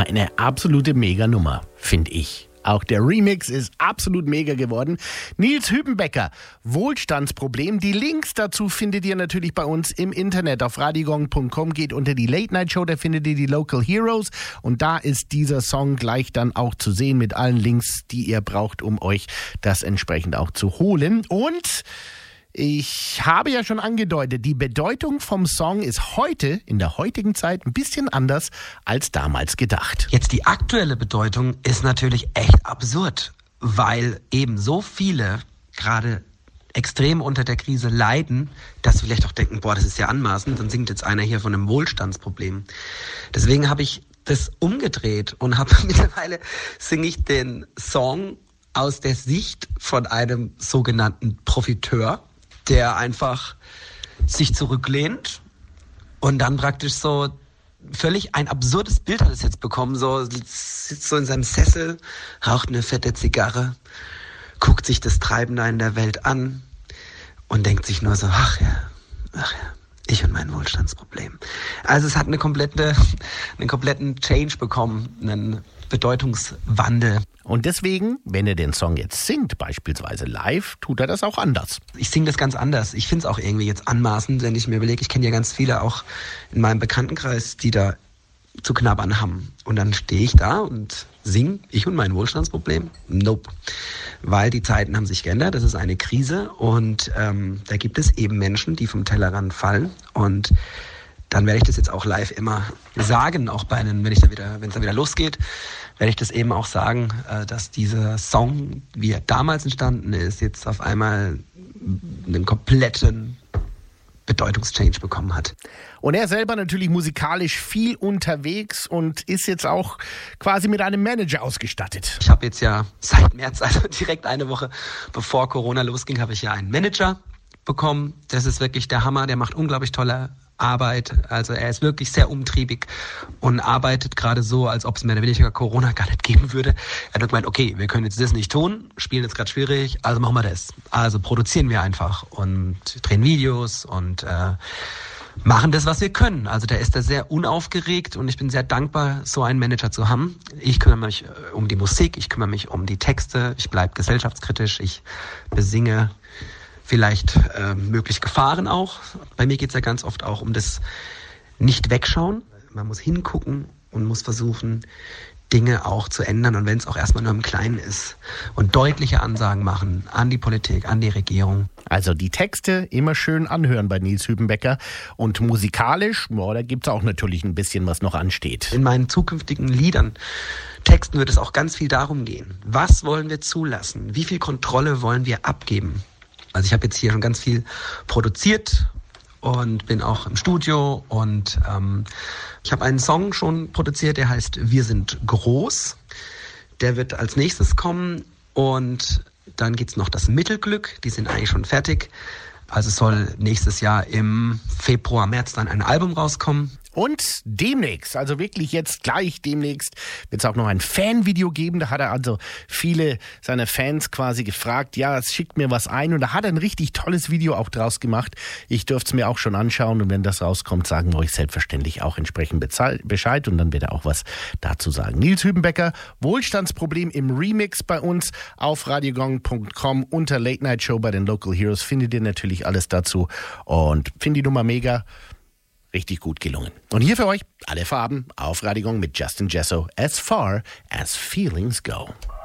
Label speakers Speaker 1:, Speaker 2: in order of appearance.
Speaker 1: Eine absolute Mega-Nummer, finde ich. Auch der Remix ist absolut mega geworden. Nils Hübenbecker, Wohlstandsproblem. Die Links dazu findet ihr natürlich bei uns im Internet auf radiogong.com. Geht unter die Late Night Show, da findet ihr die Local Heroes. Und da ist dieser Song gleich dann auch zu sehen mit allen Links, die ihr braucht, um euch das entsprechend auch zu holen. Und ich habe ja schon angedeutet, die Bedeutung vom Song ist heute, in der heutigen Zeit, ein bisschen anders als damals gedacht.
Speaker 2: Jetzt die aktuelle Bedeutung ist natürlich echt absurd, weil eben so viele gerade extrem unter der Krise leiden, dass sie vielleicht auch denken, boah, das ist ja anmaßend, dann singt jetzt einer hier von einem Wohlstandsproblem. Deswegen habe ich das umgedreht und mittlerweile singe ich den Song aus der Sicht von einem sogenannten Profiteur, der einfach sich zurücklehnt und dann praktisch so völlig ein absurdes Bild hat es jetzt bekommen, so sitzt so in seinem Sessel, raucht eine fette Zigarre, guckt sich das Treiben da in der Welt an und denkt sich nur so, ach ja, ich und mein Wohlstandsproblem. Also es hat einen kompletten Change bekommen, einen Bedeutungswandel.
Speaker 1: Und deswegen, wenn er den Song jetzt singt, beispielsweise live, tut er das auch anders.
Speaker 2: Ich singe das ganz anders. Ich finde es auch irgendwie jetzt anmaßend, wenn ich mir überlege, ich kenne ja ganz viele auch in meinem Bekanntenkreis, die da zu knabbern haben. Und dann stehe ich da und singe, ich und mein Wohlstandsproblem? Nope. Weil die Zeiten haben sich geändert, das ist eine Krise und da gibt es eben Menschen, die vom Tellerrand fallen und dann werde ich das jetzt auch live immer sagen, auch bei wenn es dann wieder losgeht, werde ich das eben auch sagen, dass dieser Song, wie er damals entstanden ist, jetzt auf einmal einen kompletten Bedeutungschange bekommen hat.
Speaker 1: Und er selber natürlich musikalisch viel unterwegs und ist jetzt auch quasi mit einem Manager ausgestattet.
Speaker 2: Ich habe jetzt ja seit März, also direkt eine Woche bevor Corona losging, habe ich ja einen Manager bekommen. Das ist wirklich der Hammer, der macht unglaublich tolle Arbeit. Also er ist wirklich sehr umtriebig und arbeitet gerade so, als ob es mehr oder weniger Corona gar nicht geben würde. Er hat gemeint, okay, wir können jetzt das nicht tun, spielen jetzt gerade schwierig, also machen wir das. Also produzieren wir einfach und drehen Videos und machen das, was wir können. Also der ist da sehr unaufgeregt und ich bin sehr dankbar, so einen Manager zu haben. Ich kümmere mich um die Musik, ich kümmere mich um die Texte, ich bleibe gesellschaftskritisch, ich besinge vielleicht möglich Gefahren auch. Bei mir geht es ja ganz oft auch um das Nicht-Wegschauen. Man muss hingucken und muss versuchen, Dinge auch zu ändern und wenn es auch erstmal nur im Kleinen ist und deutliche Ansagen machen an die Politik, an die Regierung.
Speaker 1: Also die Texte immer schön anhören bei Nils Hübenbecker und musikalisch, da gibt es auch natürlich ein bisschen, was noch ansteht.
Speaker 2: In meinen zukünftigen Liedern, Texten wird es auch ganz viel darum gehen. Was wollen wir zulassen? Wie viel Kontrolle wollen wir abgeben? Also ich habe jetzt hier schon ganz viel produziert und bin auch im Studio und ich habe einen Song schon produziert, der heißt Wir sind groß. Der wird als nächstes kommen und dann gibt's noch das Mittelglück, die sind eigentlich schon fertig. Also soll nächstes Jahr im Februar, März dann ein Album rauskommen.
Speaker 1: Und demnächst, also wirklich jetzt gleich demnächst, wird es auch noch ein Fanvideo geben. Da hat er also viele seiner Fans quasi gefragt, ja, schickt mir was ein. Und da hat er ein richtig tolles Video auch draus gemacht. Ich dürfte es mir auch schon anschauen. Und wenn das rauskommt, sagen wir euch selbstverständlich auch entsprechend Bescheid. Und dann wird er auch was dazu sagen. Nils Hübenbecker, Wohlstandsproblem im Remix bei uns auf radiogong.com unter Late Night Show bei den Local Heroes. Findet ihr natürlich alles dazu. Und finde die Nummer mega. Richtig gut gelungen. Und hier für euch alle Farben auf Radio Gong mit Justin Jesso. As far as feelings go.